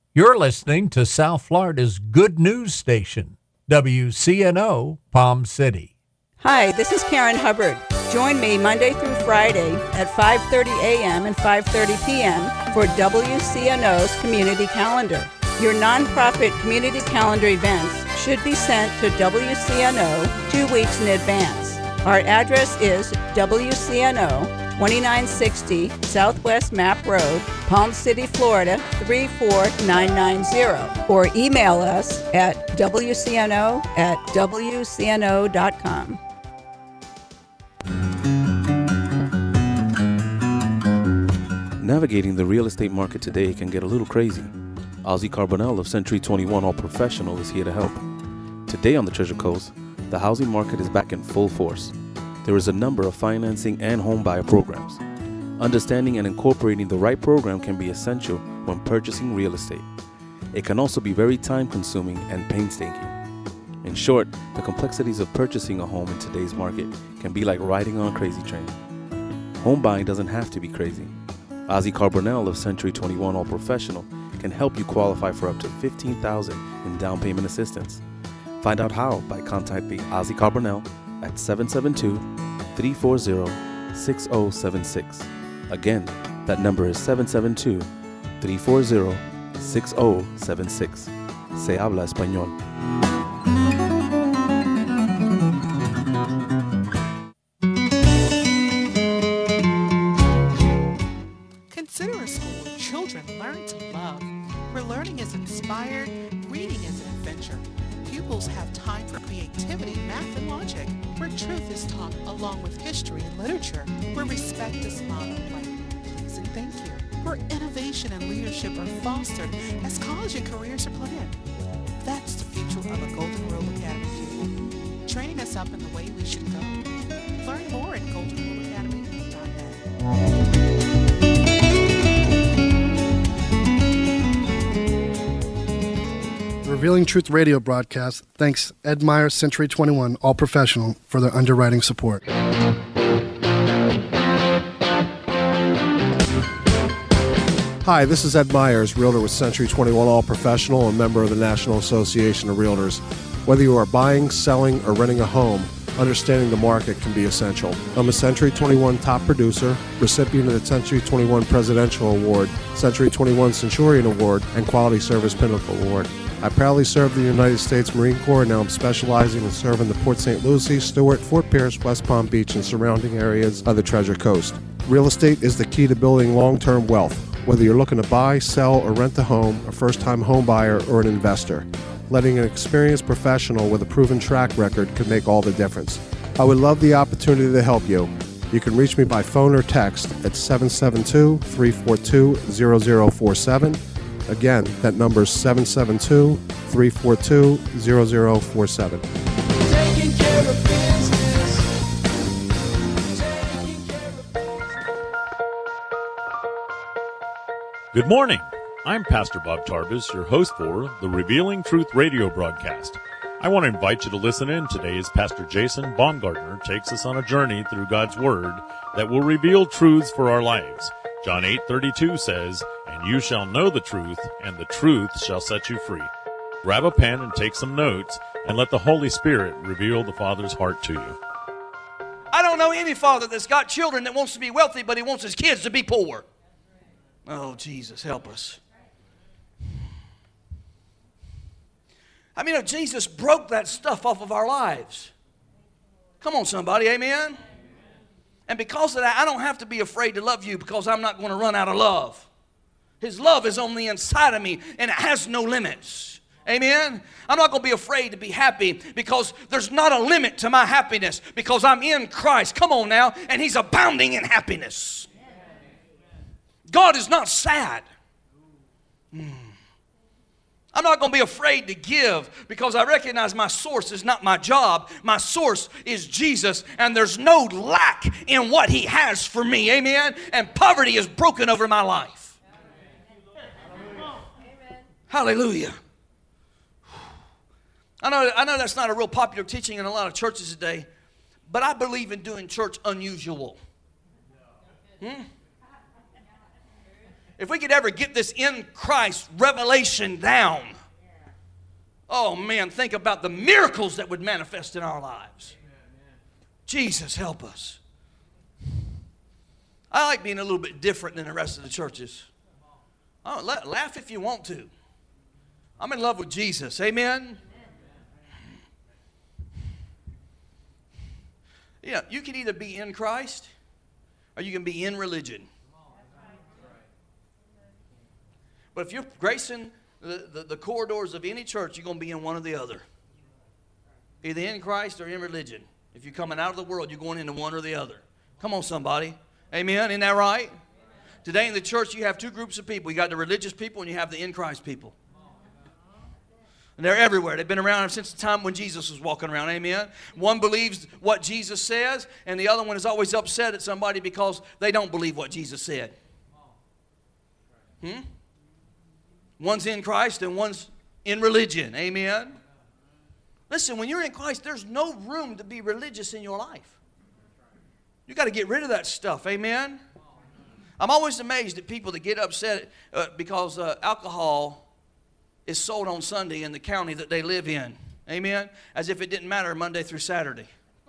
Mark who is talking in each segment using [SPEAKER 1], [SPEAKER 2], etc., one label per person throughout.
[SPEAKER 1] You're listening to South Florida's good news station, WCNO Palm City.
[SPEAKER 2] Hi, this is Karen Hubbard. Join me Monday through Friday at 5:30 a.m. and 5:30 p.m. for WCNO's Community Calendar. Your nonprofit community calendar events should be sent to WCNO 2 weeks in advance. Our address is WCNO 2960 Southwest Map Road, Palm City, Florida 34990, or email us at wcno@wcno.com.
[SPEAKER 3] Navigating the real estate market today can get a little crazy. Ozzy Carbonell of Century 21 All Professional is here to help. Today on the Treasure Coast, the housing market is back in full force. There is a number of financing and home buyer programs. Understanding and incorporating the right program can be essential when purchasing real estate. It can also be very time-consuming and painstaking. In short, the complexities of purchasing a home in today's market can be like riding on a crazy train. Home buying doesn't have to be crazy. Ozzy Carbonell of Century 21 All Professional can help you qualify for up to $15,000 in down payment assistance. Find out how by contacting Ozzy Carbonell at 772-340-6076. Again, that number is 772-340-6076. Se habla español.
[SPEAKER 4] Consider a school where children learn to love, where learning is inspired, reading is an adventure. Pupils have time for creativity, math, and logic, where truth is taught along with history and literature, where respect is modeled like please and thank you, where innovation and leadership are fostered as college and careers are planned. That's the future of a Golden Rule Academy pupil, training us up in the way we should go. Learn more at goldenruleacademy.net.
[SPEAKER 5] Revealing Truth radio broadcast thanks Ed Meyer, Century 21 All Professional, for their underwriting support.
[SPEAKER 6] Hi, this is Ed Myers, Realtor with Century 21 All Professional and member of the National Association of Realtors. Whether you are buying, selling, or renting a home, understanding the market can be essential. I'm a Century 21 top producer, recipient of the Century 21 Presidential Award, Century 21 Centurion Award, and Quality Service Pinnacle Award. I proudly served the United States Marine Corps, and now I'm specializing in serving the Port St. Lucie, Stewart, Fort Pierce, West Palm Beach, and surrounding areas of the Treasure Coast. Real estate is the key to building long-term wealth, whether you're looking to buy, sell, or rent a home, a first-time home buyer, or an investor. Letting an experienced professional with a proven track record could make all the difference. I would love the opportunity to help you. You can reach me by phone or text at 772-342-0047. Again, that number is 772-342-0047.
[SPEAKER 7] Taking care of business.
[SPEAKER 8] Good morning. I'm Pastor Bob Tarbus, your host for the Revealing Truth radio broadcast. I want to invite you to listen in today as Pastor Jason Baumgartner takes us on a journey through God's Word that will reveal truths for our lives. John 8:32 says, "And you shall know the truth, and the truth shall set you free." Grab a pen and take some notes, and let the Holy Spirit reveal the Father's heart to you.
[SPEAKER 9] I don't know any father that's got children that wants to be wealthy, but he wants his kids to be poor. Oh, Jesus, help us. I mean, if Jesus broke that stuff off of our lives. Come on, somebody, amen? And because of that, I don't have to be afraid to love you because I'm not going to run out of love. His love is on the inside of me, and it has no limits. Amen? I'm not going to be afraid to be happy because there's not a limit to my happiness because I'm in Christ. Come on now. And He's abounding in happiness. God is not sad. I'm not going to be afraid to give because I recognize my source is not my job. My source is Jesus, and there's no lack in what He has for me. Amen? And poverty is broken over my life. Hallelujah. I know that's not a real popular teaching in a lot of churches today, but I believe in doing church unusual. If we could ever get this in Christ revelation down, oh man, think about the miracles that would manifest in our lives. Jesus, help us. I like being a little bit different than the rest of the churches. Oh, laugh if you want to. I'm in love with Jesus. Amen? Yeah, you can either be in Christ or you can be in religion. But if you're gracing the corridors of any church, you're going to be in one or the other. Either in Christ or in religion. If you're coming out of the world, you're going into one or the other. Come on, somebody. Amen? Isn't that right? Today in the church, you have two groups of people. You got the religious people and you have the in Christ people. And they're everywhere. They've been around since the time when Jesus was walking around. Amen? One believes what Jesus says, and the other one is always upset at somebody because they don't believe what Jesus said. One's in Christ and one's in religion. Amen? Listen, when you're in Christ, there's no room to be religious in your life. You got to get rid of that stuff. Amen? I'm always amazed at people that get upset because alcohol is sold on Sunday in the county that they live in. Amen? As if it didn't matter Monday through Saturday.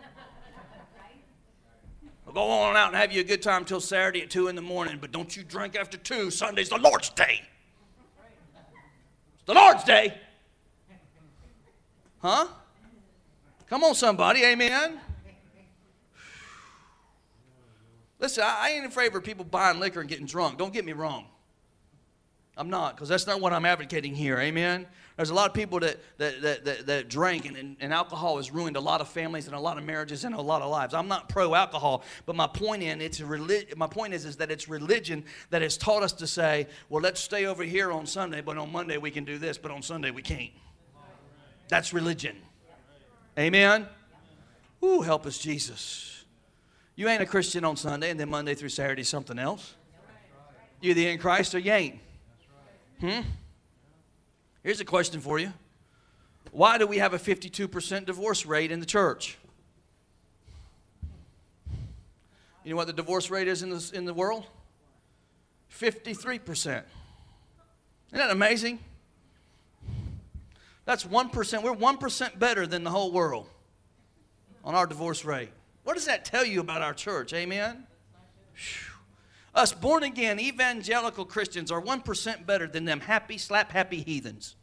[SPEAKER 9] Well, go on out and have you a good time till Saturday at 2 in the morning, but don't you drink after 2. Sunday's the Lord's Day. It's the Lord's Day. Huh? Come on, somebody. Amen? Listen, I ain't in favor of people buying liquor and getting drunk. Don't get me wrong. I'm not, because that's not what I'm advocating here. Amen? There's a lot of people that drink, and alcohol has ruined a lot of families and a lot of marriages and a lot of lives. I'm not pro-alcohol, but my point is that it's religion that has taught us to say, well, let's stay over here on Sunday, but on Monday we can do this, but on Sunday we can't. That's religion. Amen? Ooh, help us, Jesus. You ain't a Christian on Sunday, and then Monday through Saturday something else. You're either in Christ or you ain't. Here's a question for you. Why do we have a 52% divorce rate in the church? You know what the divorce rate is in the world? 53%. Isn't that amazing? That's 1%. We're 1% better than the whole world on our divorce rate. What does that tell you about our church? Amen? Whew. Us born-again evangelical Christians are 1% better than them happy, slap-happy heathens.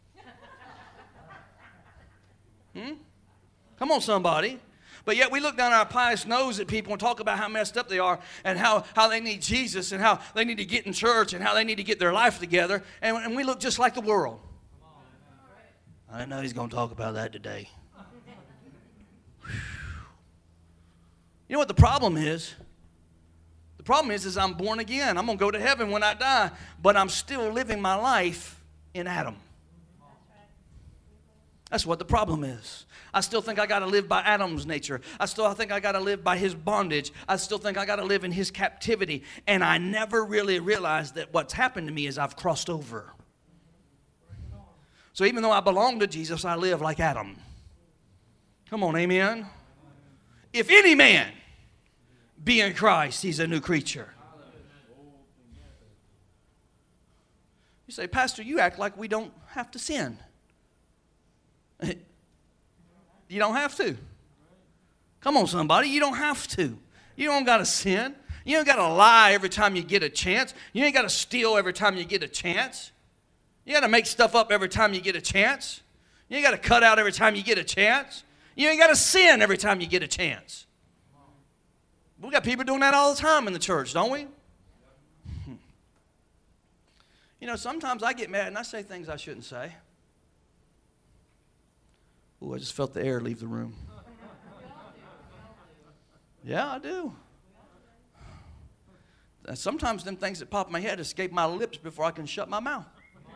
[SPEAKER 9] Come on, somebody. But yet we look down our pious nose at people and talk about how messed up they are and how they need Jesus and how they need to get in church and how they need to get their life together. And we look just like the world. I know he's going to talk about that today. You know what the problem is? The problem is I'm born again. I'm going to go to heaven when I die, but I'm still living my life in Adam. That's what the problem is. I still think I got to live by Adam's nature. I think I got to live by his bondage. I still think I got to live in his captivity. And I never really realized that what's happened to me is I've crossed over. So even though I belong to Jesus, I live like Adam. Come on, amen? If any man be in Christ, he's a new creature. You say, Pastor, you act like we don't have to sin. You don't have to. Come on, somebody. You don't have to. You don't got to sin. You don't got to lie every time you get a chance. You ain't got to steal every time you get a chance. You got to make stuff up every time you get a chance. You ain't got to cut out every time you get a chance. You ain't got to sin every time you get a chance. We got people doing that all the time in the church, don't we? You know, sometimes I get mad and I say things I shouldn't say. Ooh, I just felt the air leave the room. Yeah, I do. Sometimes them things that pop in my head escape my lips before I can shut my mouth.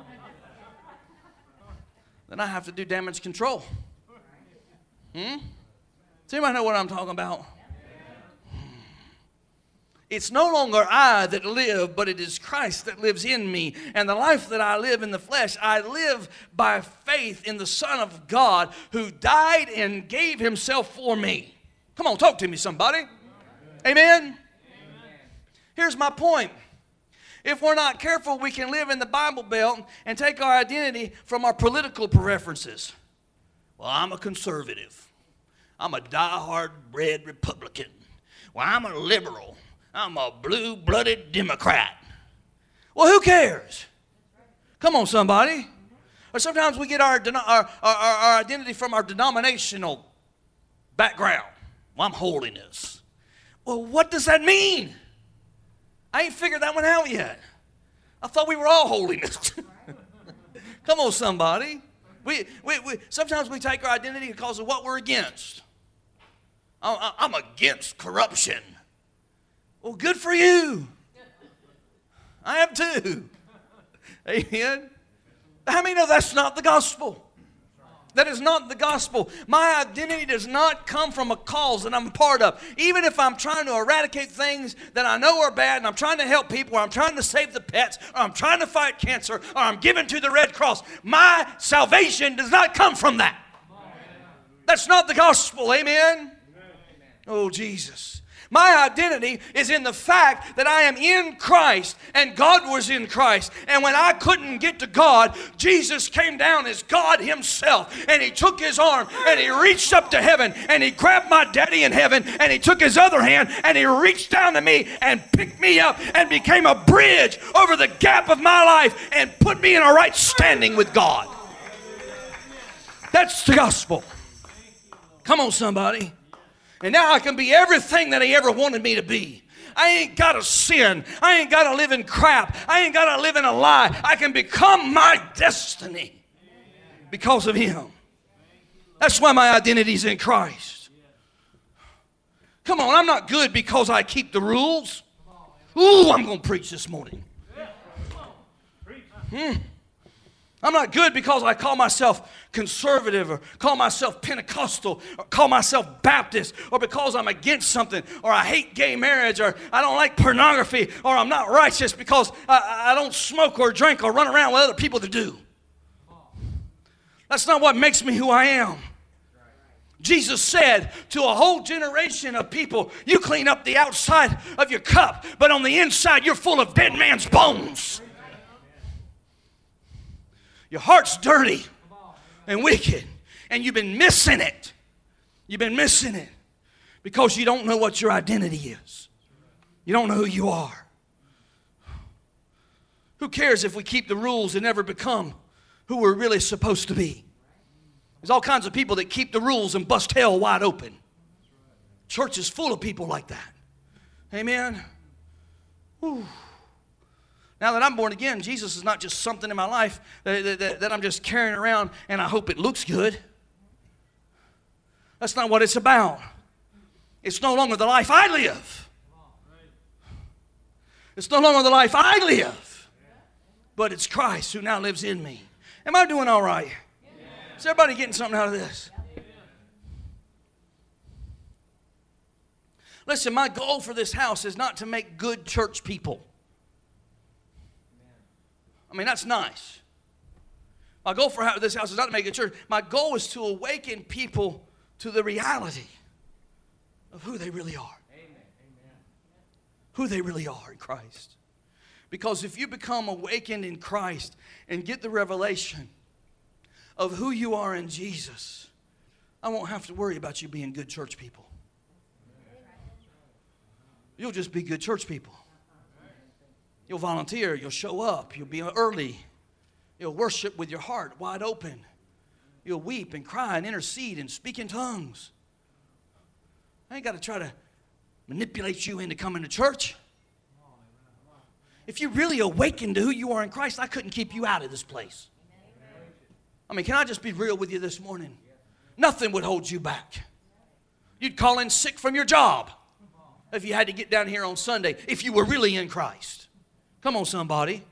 [SPEAKER 9] Then I have to do damage control. Does anybody know what I'm talking about? It's no longer I that live, but it is Christ that lives in me. And the life that I live in the flesh, I live by faith in the Son of God who died and gave himself for me. Come on, talk to me, somebody. Amen? Here's my point. If we're not careful, we can live in the Bible Belt and take our identity from our political preferences. Well, I'm a conservative. I'm a die-hard red Republican. Well, I'm a liberal. I'm a blue-blooded Democrat. Well, who cares? Come on, somebody. Or sometimes we get our identity from our denominational background. Well, I'm holiness. Well, what does that mean? I ain't figured that one out yet. I thought we were all holiness. Come on, somebody. Sometimes we take our identity because of what we're against. I'm against corruption. Well, good for you. I am too. Amen. How many know that's not the gospel? That is not the gospel. My identity does not come from a cause that I'm a part of. Even if I'm trying to eradicate things that I know are bad, and I'm trying to help people, or I'm trying to save the pets, or I'm trying to fight cancer, or I'm giving to the Red Cross, my salvation does not come from that. That's not the gospel. Amen? Oh, Jesus. My identity is in the fact that I am in Christ and God was in Christ. And when I couldn't get to God, Jesus came down as God himself. And he took his arm and he reached up to heaven and he grabbed my daddy in heaven and he took his other hand and he reached down to me and picked me up and became a bridge over the gap of my life and put me in a right standing with God. That's the gospel. Come on, somebody. And now I can be everything that he ever wanted me to be. I ain't got to sin. I ain't got to live in crap. I ain't got to live in a lie. I can become my destiny because of him. That's why my identity is in Christ. Come on, I'm not good because I keep the rules. Ooh, I'm going to preach this morning. I'm not good because I call myself conservative or call myself Pentecostal or call myself Baptist or because I'm against something or I hate gay marriage or I don't like pornography or I'm not righteous because I don't smoke or drink or run around with other people that do. That's not what makes me who I am. Jesus said to a whole generation of people, you clean up the outside of your cup, but on the inside you're full of dead man's bones. Your heart's dirty and wicked, and you've been missing it. You've been missing it because you don't know what your identity is. You don't know who you are. Who cares if we keep the rules and never become who we're really supposed to be? There's all kinds of people that keep the rules and bust hell wide open. Church is full of people like that. Amen? Whew. Now that I'm born again, Jesus is not just something in my life that I'm just carrying around and I hope it looks good. That's not what it's about. It's no longer the life I live. It's no longer the life I live, but it's Christ who now lives in me. Am I doing all right? Is everybody getting something out of this? Listen, my goal for this house is not to make good church people. I mean, that's nice. My goal for this house is not to make a church. My goal is to awaken people to the reality of who they really are. Amen. Who they really are in Christ. Because if you become awakened in Christ and get the revelation of who you are in Jesus, I won't have to worry about you being good church people. You'll just be good church people. You'll volunteer, you'll show up, you'll be early, you'll worship with your heart wide open. You'll weep and cry and intercede and speak in tongues. I ain't got to try to manipulate you into coming to church. If you really awaken to who you are in Christ, I couldn't keep you out of this place. I mean, can I just be real with you this morning? Nothing would hold you back. You'd call in sick from your job if you had to get down here on Sunday, if you were really in Christ. Come on, somebody.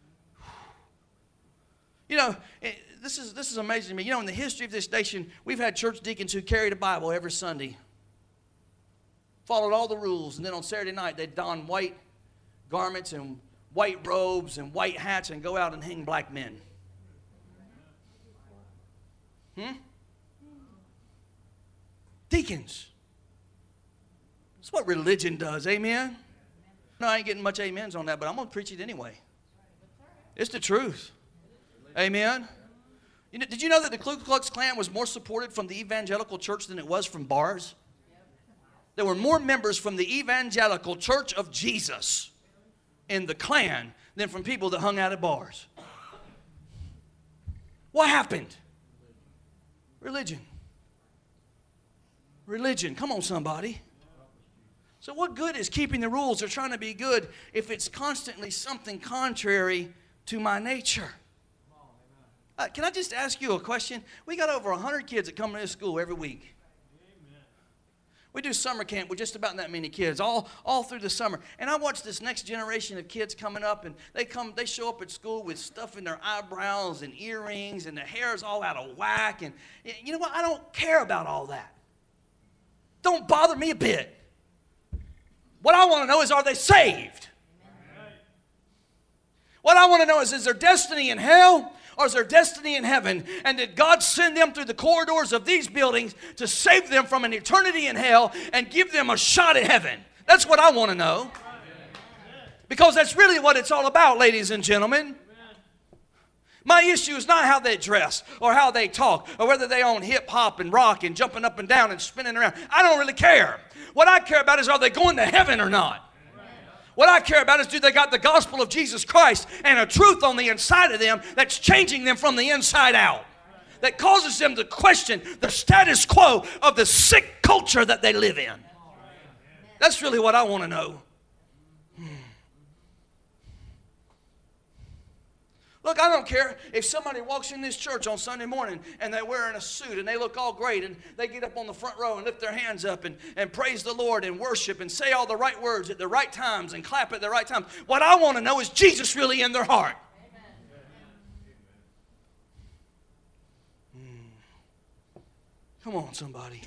[SPEAKER 9] You know, this is amazing to me. You know, in the history of this nation, we've had church deacons who carried a Bible every Sunday, followed all the rules, and then on Saturday night they'd don white garments and white robes and white hats and go out and hang black men. Deacons. That's what religion does, amen? No, I ain't getting much amens on that, but I'm going to preach it anyway. It's the truth. Amen. You know, did you know that the Ku Klux Klan was more supported from the evangelical church than it was from bars? There were more members from the evangelical Church of Jesus in the Klan than from people that hung out at bars. What happened? Religion. Religion. Come on, somebody. So what good is keeping the rules or trying to be good if it's constantly something contrary to my nature? Can I just ask you a question? We got over 100 kids that come to this school every week. We do summer camp with just about that many kids all through the summer. And I watch this next generation of kids coming up, and they show up at school with stuff in their eyebrows and earrings, and their hair's all out of whack. And you know what? I don't care about all that. Don't bother me a bit. What I want to know is, are they saved? What I want to know is their destiny in hell or is there destiny in heaven? And did God send them through the corridors of these buildings to save them from an eternity in hell and give them a shot at heaven? That's what I want to know. Because that's really what it's all about, ladies and gentlemen. My issue is not how they dress or how they talk or whether they own hip hop and rock and jumping up and down and spinning around. I don't really care. What I care about is, are they going to heaven or not? What I care about is, do they got the gospel of Jesus Christ and a truth on the inside of them that's changing them from the inside out, that causes them to question the status quo of the sick culture that they live in. That's really what I want to know. Look, I don't care if somebody walks in this church on Sunday morning and they're wearing a suit and they look all great and they get up on the front row and lift their hands up and praise the Lord and worship and say all the right words at the right times and clap at the right times. What I want to know is Jesus really in their heart. Come on, somebody.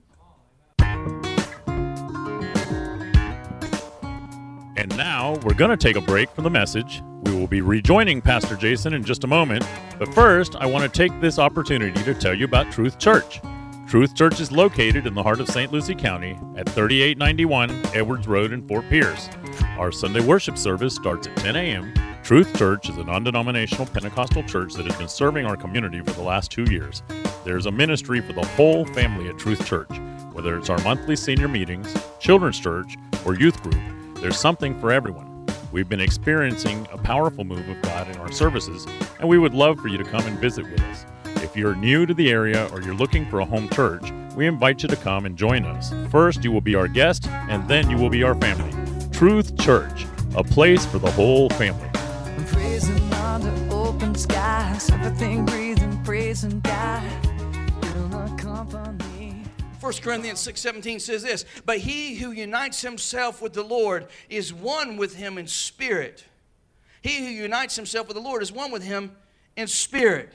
[SPEAKER 8] And now we're going to take a break from the message. We will be rejoining Pastor Jason in just a moment. But first, I want to take this opportunity to tell you about Truth Church. Truth Church is located in the heart of St. Lucie County at 3891 Edwards Road in Fort Pierce. Our Sunday worship service starts at 10 a.m. Truth Church is a non-denominational Pentecostal church that has been serving our community for the last 2 years. There's a ministry for the whole family at Truth Church. Whether it's our monthly senior meetings, children's church, or youth group, there's something for everyone. We've been experiencing a powerful move of God in our services, and we would love for you to come and visit with us. If you're new to the area or you're looking for a home church, we invite you to come and join us. First, you will be our guest, and then you will be our family. Truth Church, a place for the whole family.
[SPEAKER 7] I'm praising under open skies, everything breathing, praising God. You're my company.
[SPEAKER 9] 1 Corinthians 6:17 says this, but he who unites himself with the Lord is one with him in spirit. He who unites himself with the Lord is one with him in spirit.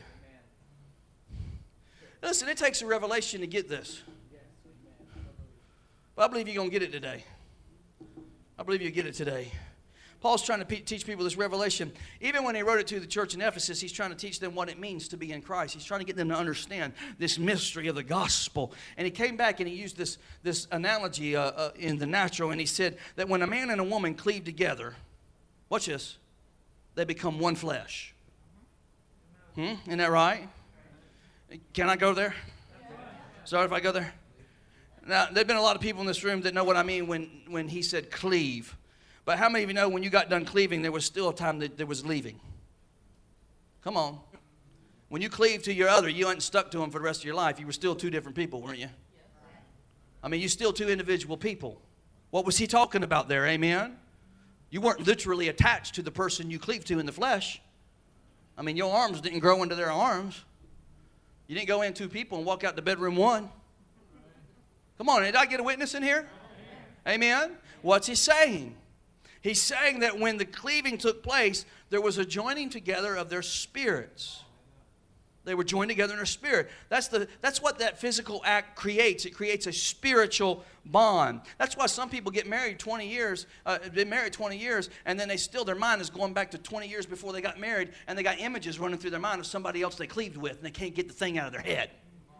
[SPEAKER 9] Listen, it takes a revelation to get this. But I believe you're going to get it today. I believe you'll get it today. Paul's trying to teach people this revelation. Even when he wrote it to the church in Ephesus, he's trying to teach them what it means to be in Christ. He's trying to get them to understand this mystery of the gospel. And he came back and he used this analogy in the natural, and he said that when a man and a woman cleave together, watch this, they become one flesh. Isn't that right? Can I go there? Sorry if I go there. Now, there have been a lot of people in this room that know what I mean when he said cleave. But how many of you know when you got done cleaving, there was still a time that there was leaving? Come on. When you cleave to your other, you ain't stuck to him for the rest of your life. You were still two different people, weren't you? I mean, you're still two individual people. What was he talking about there? Amen? You weren't literally attached to the person you cleaved to in the flesh. I mean, your arms didn't grow into their arms. You didn't go in two people and walk out to bedroom one. Come on, did I get a witness in here? Amen? What's he saying? He's saying that when the cleaving took place, there was a joining together of their spirits. They were joined together in their spirit. That's what that physical act creates. It creates a spiritual bond. That's why some people get married 20 years, been married 20 years, and then their mind is going back to 20 years before they got married, and they got images running through their mind of somebody else they cleaved with, and they can't get the thing out of their head.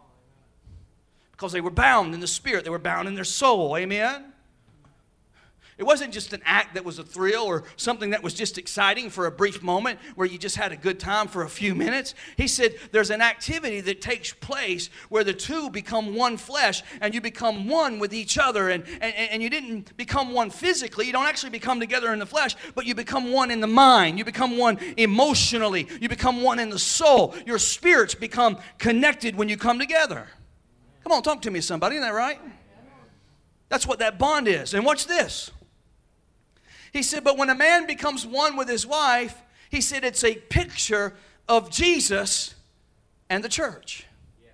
[SPEAKER 9] Because they were bound in the spirit. They were bound in their soul. Amen? It wasn't just an act that was a thrill or something that was just exciting for a brief moment where you just had a good time for a few minutes. He said there's an activity that takes place where the two become one flesh and you become one with each other. And you didn't become one physically. You don't actually become together in the flesh, but you become one in the mind. You become one emotionally. You become one in the soul. Your spirits become connected when you come together. Come on, talk to me, somebody. Isn't that right? That's what that bond is. And watch this. He said, but when a man becomes one with his wife, he said it's a picture of Jesus and the church.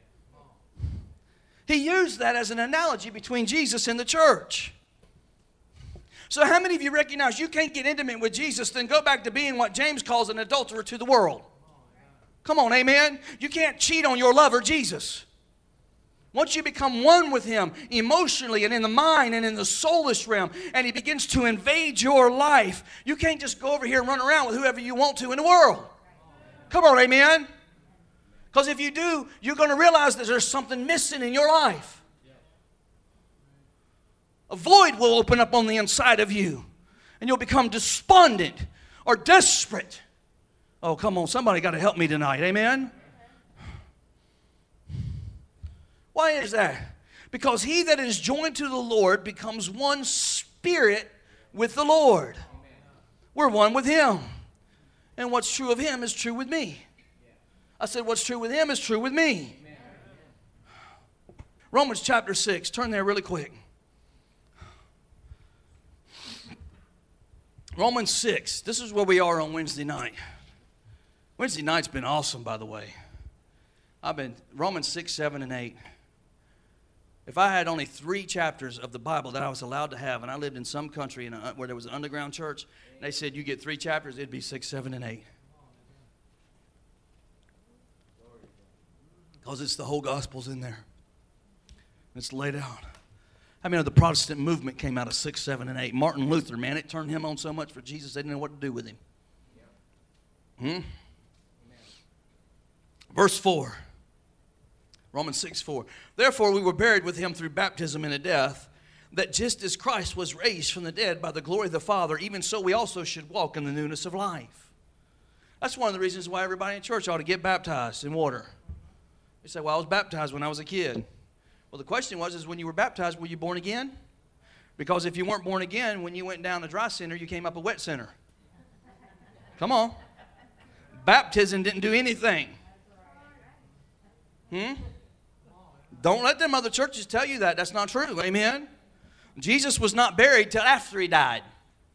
[SPEAKER 9] He used that as an analogy between Jesus and the church. So how many of you recognize you can't get intimate with Jesus, then go back to being what James calls an adulterer to the world? Come on, amen? You can't cheat on your lover, Jesus. Once you become one with Him emotionally and in the mind and in the soulish realm, and He begins to invade your life, you can't just go over here and run around with whoever you want to in the world. Come on, amen? Because if you do, you're going to realize that there's something missing in your life. A void will open up on the inside of you, and you'll become despondent or desperate. Oh, come on, somebody got to help me tonight, amen? Why is that? Because he that is joined to the Lord becomes one spirit with the Lord. We're one with Him. And what's true of Him is true with me. I said what's true with Him is true with me. Romans chapter 6. Turn there really quick. Romans 6. This is where we are on Wednesday night. Wednesday night's been awesome, by the way. Romans 6, 7, and 8. If I had only 3 chapters of the Bible that I was allowed to have, and I lived in some country where there was an underground church, and they said you get 3 chapters, it'd be 6, 7, and 8. Because it's the whole gospel's in there. It's laid out. I mean, the Protestant movement came out of 6, 7, and 8. Martin Luther, man, it turned him on so much for Jesus, they didn't know what to do with him. Verse 4. Romans 6, 4. Therefore we were buried with Him through baptism into death, that just as Christ was raised from the dead by the glory of the Father, even so we also should walk in the newness of life. That's one of the reasons why everybody in church ought to get baptized in water. You say, well, I was baptized when I was a kid. Well, the question is when you were baptized, were you born again? Because if you weren't born again, when you went down a dry center, you came up a wet center. Come on. Baptism didn't do anything. Don't let them other churches tell you that. That's not true. Amen? Jesus was not buried till after He died.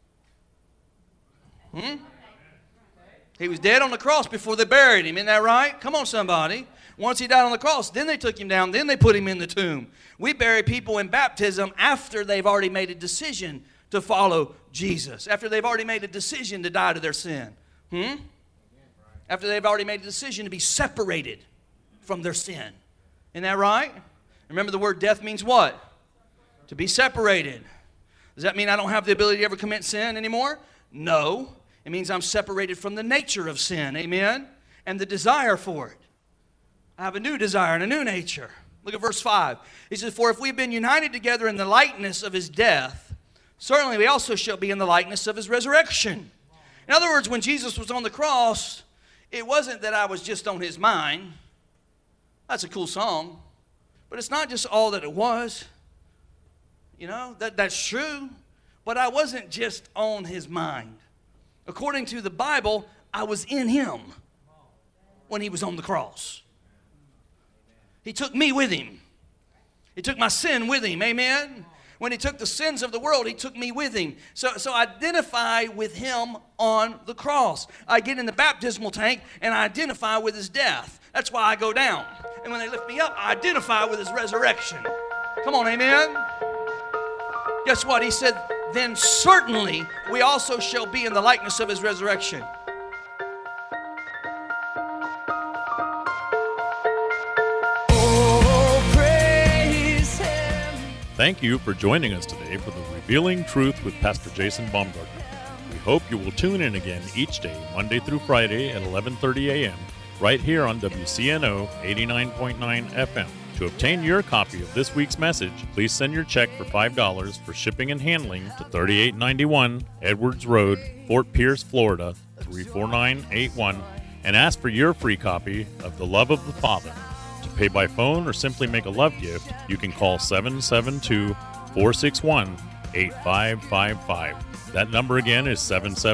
[SPEAKER 9] He was dead on the cross before they buried Him. Isn't that right? Come on, somebody. Once He died on the cross, then they took Him down, then they put Him in the tomb. We bury people in baptism after they've already made a decision to follow Jesus. After they've already made a decision to die to their sin. After they've already made a decision to be separated from their sin. Isn't that right? Remember the word death means what? To be separated. Does that mean I don't have the ability to ever commit sin anymore? No. It means I'm separated from the nature of sin. Amen? And the desire for it. I have a new desire and a new nature. Look at verse 5. He says, for if we've been united together in the likeness of His death, certainly we also shall be in the likeness of His resurrection. In other words, when Jesus was on the cross, it wasn't that I was just on His mind. That's a cool song. But it's not just all that it was. You know, that's true. But I wasn't just on His mind. According to the Bible, I was in Him when He was on the cross. He took me with Him. He took my sin with Him. Amen? When He took the sins of the world, He took me with Him. So identify with Him on the cross. I get in the baptismal tank and I identify with His death. That's why I go down. And when they lift me up, I identify with His resurrection. Come on, amen? Guess what? He said, then certainly we also shall be in the likeness of His resurrection.
[SPEAKER 7] Oh, praise Him.
[SPEAKER 8] Thank you for joining us today for the Revealing Truth with Pastor Jason Baumgartner. We hope you will tune in again each day, Monday through Friday at 11:30 a.m., right here on WCNO 89.9 FM. To obtain your copy of this week's message, please send your check for $5 for shipping and handling to 3891 Edwards Road, Fort Pierce, Florida, 34981, and ask for your free copy of The Love of the Father. To pay by phone or simply make a love gift, you can call 772-461-8555. That number again is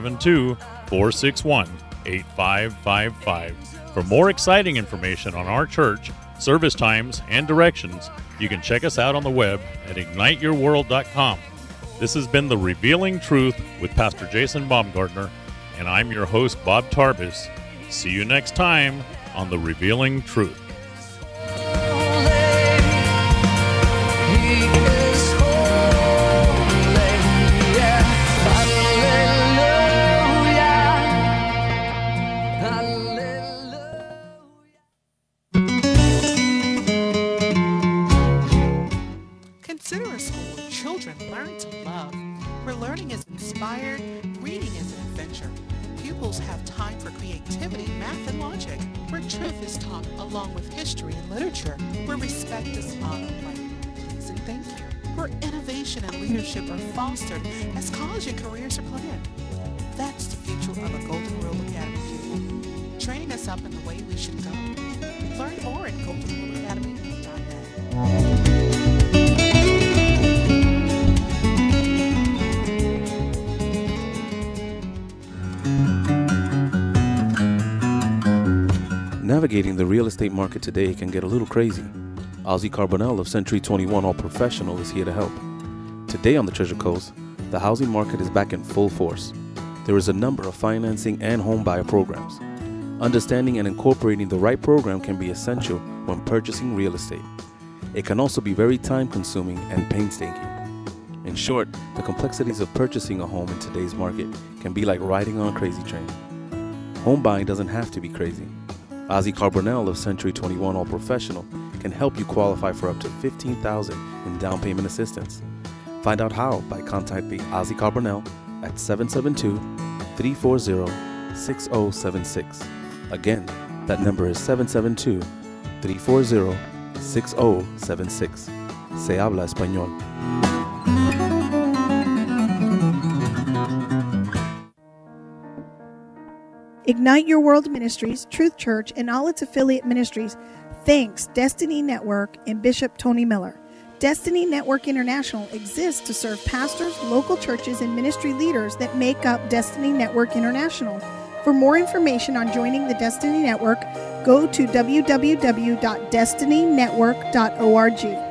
[SPEAKER 8] 772-461-8555. For more exciting information on our church, service times, and directions, you can check us out on the web at igniteyourworld.com. This has been The Revealing Truth with Pastor Jason Baumgartner, and I'm your host, Bob Tarbis. See you next time on The Revealing Truth.
[SPEAKER 4] Consider a school where children learn to love, where learning is inspired, reading is an adventure. Pupils have time for creativity, math, and logic, where truth is taught along with history and literature, where respect is modeled like please and thank you, where innovation and leadership are fostered as college and careers are planned. That's the future of a Golden Rule Academy pupil, training us up in the way we should go. Learn more at goldenruleacademy.net.
[SPEAKER 3] Navigating the real estate market today can get a little crazy. Ozzy Carbonell of Century 21 All Professional is here to help. Today on the Treasure Coast, the housing market is back in full force. There is a number of financing and home buyer programs. Understanding and incorporating the right program can be essential when purchasing real estate. It can also be very time-consuming and painstaking. In short, the complexities of purchasing a home in today's market can be like riding on a crazy train. Home buying doesn't have to be crazy. Ozzy Carbonell of Century 21 All Professional can help you qualify for up to $15,000 in down payment assistance. Find out how by contacting Ozzy Carbonell at 772-340-6076. Again, that number is 772-340-6076. Se habla español.
[SPEAKER 10] Ignite Your World Ministries, Truth Church, and all its affiliate ministries thanks Destiny Network and Bishop Tony Miller. Destiny Network International exists to serve pastors, local churches, and ministry leaders that make up Destiny Network International. For more information on joining the Destiny Network, go to www.destinynetwork.org.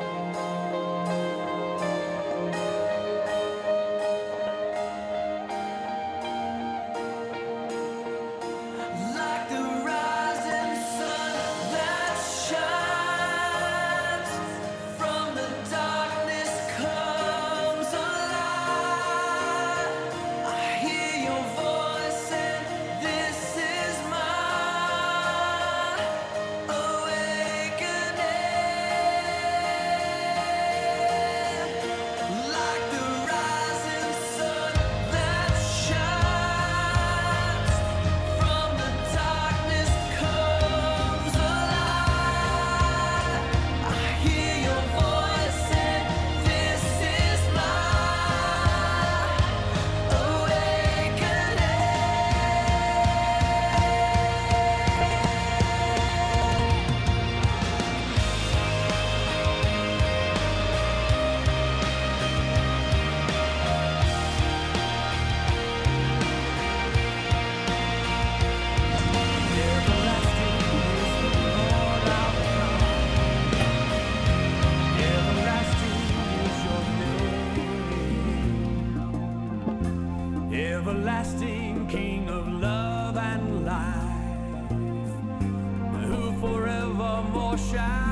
[SPEAKER 7] Everlasting King of love and life, who forevermore shines.